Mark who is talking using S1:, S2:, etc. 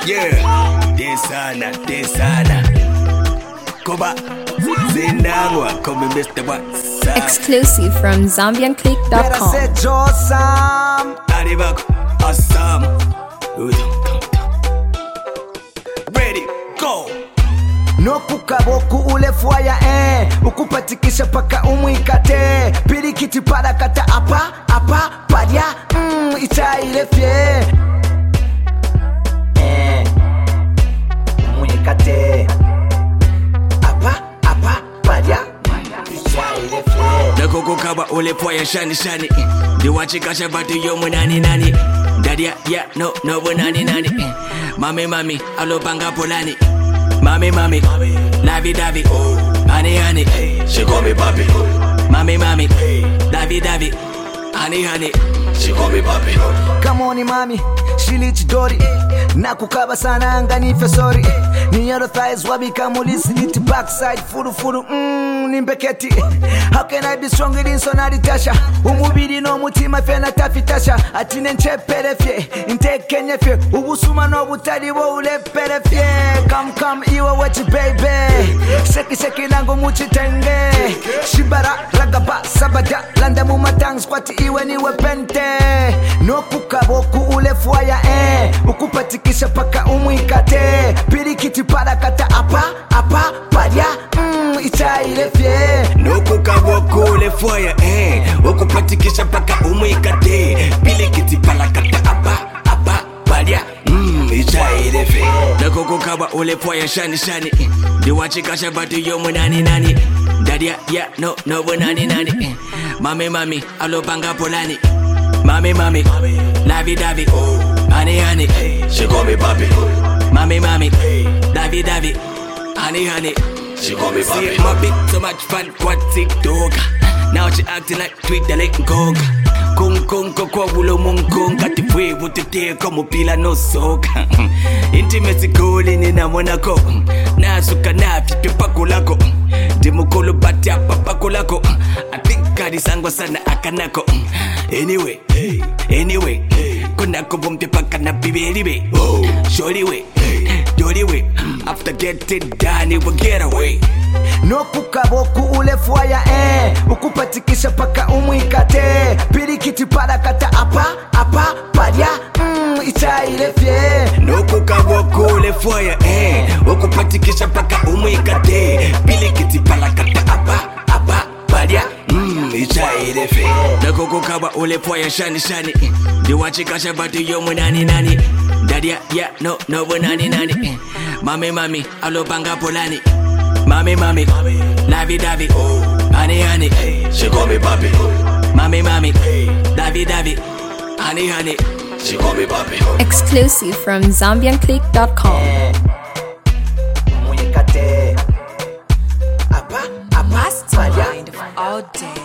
S1: Yeah, desana. Koba, Zindangwa, come Mr. WhatsApp.
S2: Exclusive from ZambianClick.com.
S3: said Josam.
S1: Adibak, awesome. Ready, go.
S3: No kukaboku ule fwaya ukupatikisha paka umwikate pirikiti parakata apa padya itaile fye umwikate apa padya itaile fye
S1: Nako kukaba ule fwaya shani Diwachikasha batu yomu nani Dadia no nani Mami alopanga polani Mami, lavi davi, honey, she call me papi. Mami, davi, honey, she call me papi.
S3: Come on mami, shilichi dori nakukaba sana anga nife sorry ni yellow thighs wabi kamulisi niti backside furu nimbeketi. How can I be strong in sonaritasha umubiri no mutima fena tafitasha atine nchepere fye intekenya fye ubusuma no butali wo ulepere fye come iwe wachi baby sheki lango muchitenge shibara ragaba sabada landa mu matang squat iwe niwe pente no kukaboku ule fwaya ukupatikisha paka umwikate pirikiti parakata apa padya itaile fye
S1: no kukaboku ule fwaya ukupatikisha paka umwikate pirikiti parakata apa padya itaile fye nako kukaba ule fwaya shani Diwachikasha batu yomu nani Dadia no nani Mami alopanga polani Mami, lavi davi, honey, she call me papi. Mami, davi, honey, she call me papi. See my bitch so much fun, quad TikTok. Now she acting like tweet the lake conga. Kung kwa wulo mung ati fwe wutete como pila no soka. Intimacy calling in a Monaco. Nasuka na fipe pakulako. Demukolo bati apa pakulako. I think kadisangwa sana akanako. Anyway, kunako bumte paka na biberibe. Shorty way, after getting done it will get away.
S3: No kukaboku ule fwaya ukupatikisha paka umwikate pirikiti parakata apa padya itaile fye
S1: no kukaboku ule fwaya ukupatikisha paka umwikate pirikiti parakata apa padya itaile fye nako kukaba ule fwaya shani Diwachikasha batu yomu nani Dadia no nani Mami alopanga polani Mami, lavi davi, honey, she call me papi. Mami, davi, honey, she call me papi.
S2: Exclusive from ZambianClick.com.
S3: Umwikate apa
S4: Mastermind all day.